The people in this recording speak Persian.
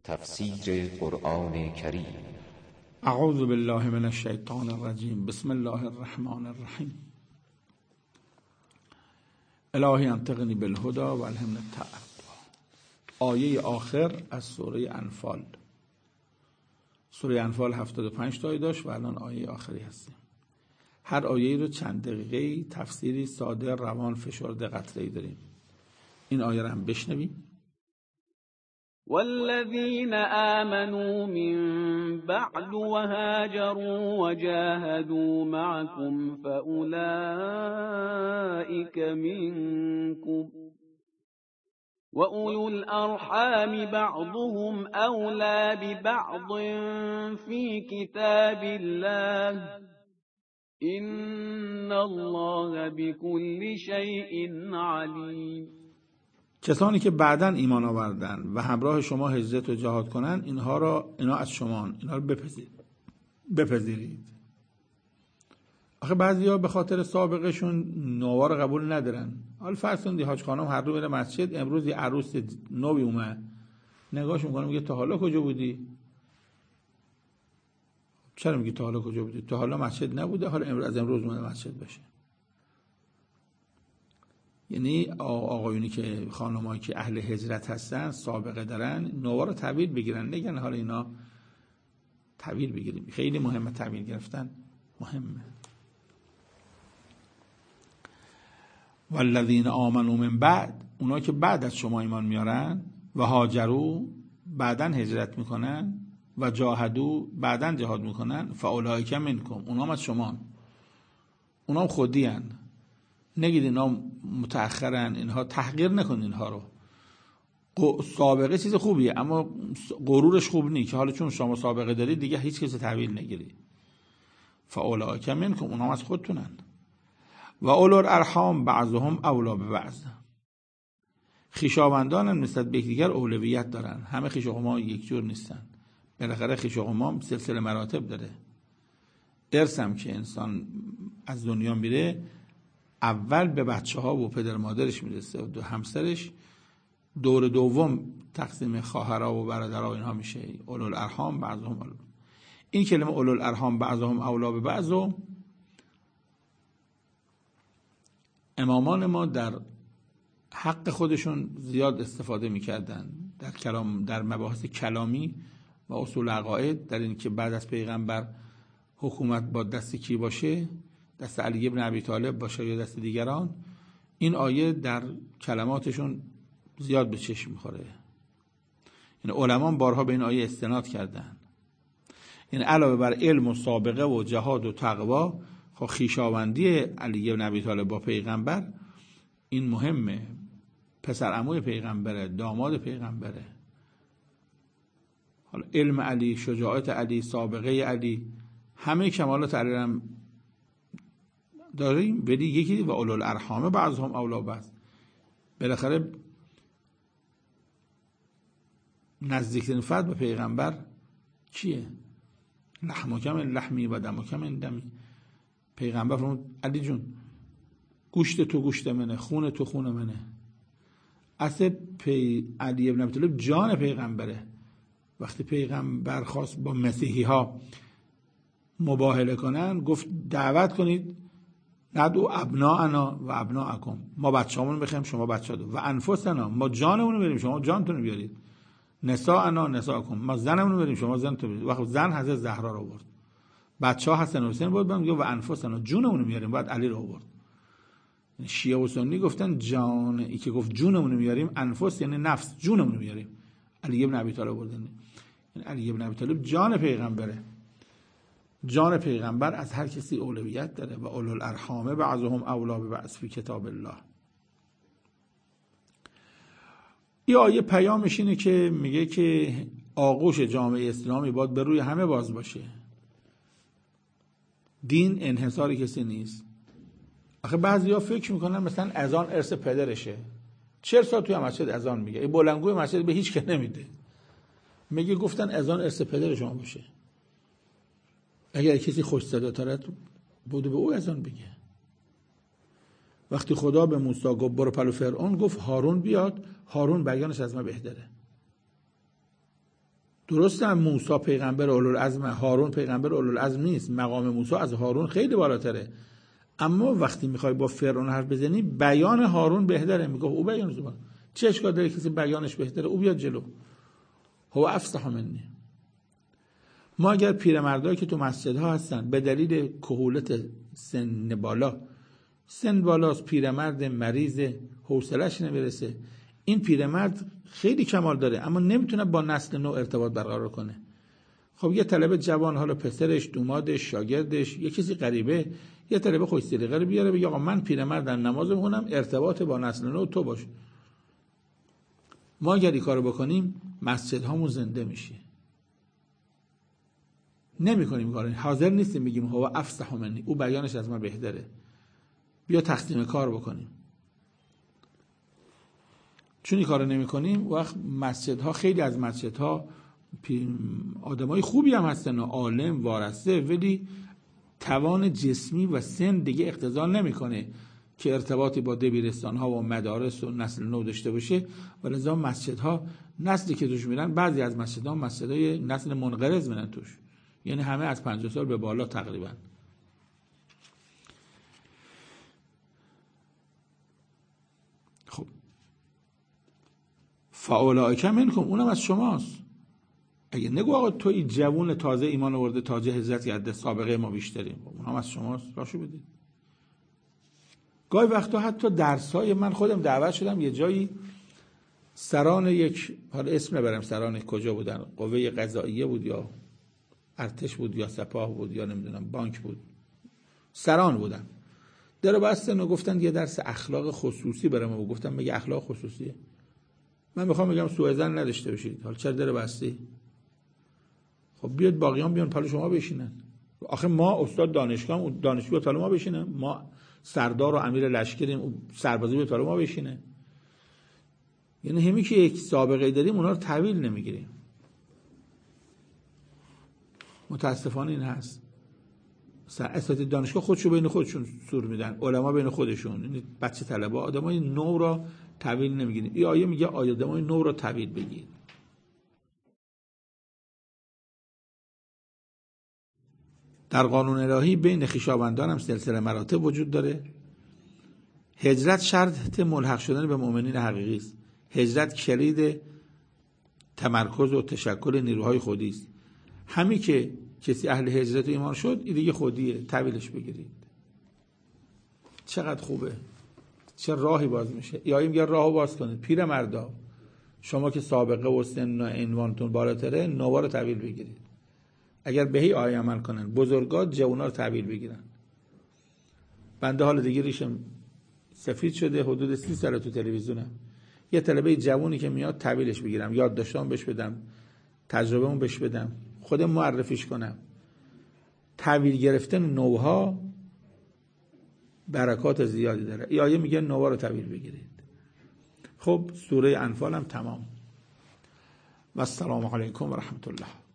تفسیر قرآن کریم. اعوذ بالله من الشیطان الرجیم. بسم الله الرحمن الرحیم. الهی انطقنی بالهدی و الهمنی التأدب. آیه آخر از سوره انفال. سوره انفال 75 تا آیه داشت و الان آیه آخری هستیم. هر آیه رو چند دقیقه تفسیری ساده، روان، فشرده، قطره‌ای داریم. این آیه رو هم بشنویم. والذين آمنوا من بعد وهاجروا وجاهدوا معكم فأولئك منكم وأولو الأرحام بعضهم أولى ببعض في كتاب الله إن الله بكل شيء عليم. کسانی که بعداً ایمان آوردن و همراه شما هجرت و جهاد کنن، اینا از شما، اینا رو بپذیرید. آخه بعضیا به خاطر سابقشون نوار قبول ندارن. حالا فرض کنید حاج خانم هر روز میره مسجد، امروز یه عروس نوی اومد، نگاهش میکنه میگه تا حالا کجا بودی؟ چرا میگی تا حالا کجا بودی؟ تا حالا مسجد نبوده، حالا از امروز اومده مسجد بشه. یعنی آقایونی که خانمایی که اهل هجرت هستن، سابقه دارن، نوار رو تحویل بگیرن، نگن حالا اینا تحویل بگیریم. خیلی مهمه، تحویل گرفتن مهمه. والذین آمنوا من بعد، اونا که بعد از شما ایمان میارن، و هاجروا، بعدن هجرت میکنن، و جاهدوا، بعدن جهاد میکنن، فاولئک منکم، اونا هم از شما، اونا هم خودی هن. نگید اینا متأخرن، اینها تحقیر نکنید اینها رو. سابقه چیز خوبیه، اما غرورش خوب نیست که حالا چون شما سابقه دارید دیگه هیچ کسی تحویل نگیرید. فاولئک منکم، اونها از خودتونن. و اولو الارحام بعضهم اولی ببعض، خویشاوندان نسبت به یکدیگر اولویت دارن. همه خویش و قوم یک جور نیستن، بالاخره خویش و قوم سلسله مراتب داره. ارث هم که انسان از دنیا میره، اول به بچه ها و پدر مادرش میرسه و همسرش، دور دوم تقسیم خواهرها و برادرها و اینها میشه. اولو الارحام بعضهم اولی. این کلمه اولو الارحام بعضهم اولی ببعض و امامان ما در حق خودشون زیاد استفاده میکردن در کلام، در مباحث کلامی و اصول عقاید، در این که بعد از پیغمبر حکومت با دست کی باشه، دست علی ابن ابی طالب باشه یا دست دیگران. این آیه در کلماتشون زیاد به چشم میخوره. یعنی علما بارها به این آیه استناد کردن. یعنی علاوه بر علم و سابقه و جهاد و تقوا، خویشاوندی علی ابن ابی طالب با پیغمبر این مهمه. پسر عموی پیغمبره، داماد پیغمبره. حالا علم علی، شجاعت علی، سابقه علی، همه کمالات علی هم داریم. ولی یکی و اولو الارحام بعضهم اولی بعض، بالاخره نزدیکترین فرد به پیغمبر کیه؟ لحمک من لحمی و دمک من دمی. پیغمبر فرمود علی جون، گوشت تو گوشت منه، خون تو خون منه. اصل علی ابن ابی طالب جان پیغمبره. وقتی پیغمبر خواست با مسیحی ها مباهله کنن، گفت دعوت کنید ندعو ابناءنا و ابناءکم، ما بچه‌مون بخریم شما بچه‌ها، و انفسنا، ما جانمون رو بریم شما جانتون رو بیارید، نساءنا نساءکم، ما زنمون رو بریم شما زنتون رو بیارید. وقت زن حضرت زهرا رو آورد، بچه‌ها حسن و حسین بود، میگه و انفسنا، جونمون رو میاریم، بعد علی رو آورد. شیعه و سنی گفتن جان، ای که گفت جونمون رو میاریم، انفس یعنی نفس، جونمون رو میاریم. علی ابن ابی طالب آورد. یعنی علی ابن ابی طالب جان پیغمبره. جان پیغمبر از هر کسی اولویت داره. و اولو الارحام بعضهم اولی ببعض فی کتاب الله. این آیه پیامش اینه که میگه که آغوش جامعه اسلامی باید بر روی همه باز باشه. دین انحصار کسی نیست. آخه بعضیا فکر میکنن مثلا اذان ارث پدرشه. 40 سال توی مسجد اذان میگه، این بلندگوی مسجد به هیچ که نمیده، میگه گفتن اذان ارث پدر شما باشه. اگر کسی خوش صداتره بوده به او اذان بگه. وقتی خدا به موسی گفت برو پلو فرعون، گفت هارون بیاد، هارون بیانش از ما بهتره. درسته موسی پیغمبر اولوالعزم، هارون پیغمبر اولوالعزم نیست، مقام موسی از هارون خیلی بالاتره، اما وقتی میخوای با فرعون حرف بزنی بیان هارون بهتره. میگه او بیان زبان، چه اشکال داره کسی بیانش بهتره، او بیاد جلو، هو افصح منی. ما اگر پیرمردایی که تو مسجدها هستن به دلیل کهولت سن بالاست، پیرمرد مریض، حوصله‌اش نمیرسه، این پیرمرد خیلی کمال داره اما نمیتونه با نسل نو ارتباط برقرار کنه. خب یه طالب جوان، حالا پسرش، دومادش، شاگردش، یه کسی غریبه، یه طالب خوش سلیقه رو بیاره بگه آقا من پیرمردم نماز میخونم، ارتباط با نسل نو تو باش. ما اگر این کارو بکنیم مسجدهامون زنده میشه. نمی‌کنیم کارو، حاضر نیستیم بگیم هو افصح منی، او بیانش از من بهتره، بیا تقسیم کار بکنیم. چون این کارو نمی‌کنیم وقت مسجدها، خیلی از مسجدها آدمای خوبی هم هستن، عالم وارثه، ولی توان جسمی و سن دیگه اقتضا نمی‌کنه که ارتباطی با دبیرستان‌ها و مدارس و نسل نو داشته باشه. ولذا مسجدها نسلی که توش میرن، بعضی از مسجدها مسجدای نسل منقرض میرن توش، یعنی همه از 50 سال به بالا تقریبا. خب فاولائک منکم، اونم از شماست. اگه نگو آقا تو این جوون تازه ایمان آورده، تازه هجرت کرده، سابقه ما بیشتریم، اونم از شماست، راشو بدید. گاهی وقتا حتی درسای من خودم دعوت شدم یه جایی، سران یک، حالا اسم نبرم سران کجا بودن، قوه قضاییه بود یا ارتش بود یا سپاه بود یا نمیدونم بانک بود، سران بودن، در بستن و گفتن یه درس اخلاق خصوصی برام. و گفتم مگه اخلاق خصوصیه؟ من میخوام بگم سوء ظن نداشته باشید، حالا چرا در بستی؟ خب بیاد باقیان بیان پلو شما بشینن. آخه ما استاد دانشگاه، اون دانشجو پلو ما بشینه، ما سردار و امیر لشکریم، اون سربازی به پلو ما بشینه. یعنی همین که یک سابقه داریم اونا رو تحویل نمیگیریم. متاسفانه این هست. اساتید دانشگاه خودشو بین خودشون سور میدن، علما بین خودشون، این بچه طلبا آدمای نو را تحویل نمیگیرن. این آیه میگه آدمای نو را تحویل بگیر. در قانون الهی بین خویشاوندان هم سلسله مراتب وجود داره. هجرت شرط ملحق شدن به مؤمنین حقیقی است. هجرت کلید تمرکز و تشکل نیروهای خودی است. همین که کسی اهل هجرت و ایمان شد، این دیگه خودیه، تحویلش بگیرید. چقدر خوبه، چه راهی باز میشه. یا میگه راهو باز کنید، پیرمردا شما که سابقه و سن و عنوانتون بالاتره، نووا رو تحویل بگیرید. اگر بهی آیه عمل کنن، بزرگا جوونا رو تحویل بگیرن. بنده حال دیگه ریشم سفید شده، حدود 30 سال تو تلویزیونم. یه طلبه جوونی که میاد تحویلش بگیرم، یاد داشتم بهش بدم، تجربه‌مو بهش بدم، خودم معرفیش کنم. تحویل گرفتن نوها برکات زیادی داره. این آیه میگه نوها رو تحویل بگیرید. خب سوره انفال هم تمام. و السلام علیکم و رحمت الله.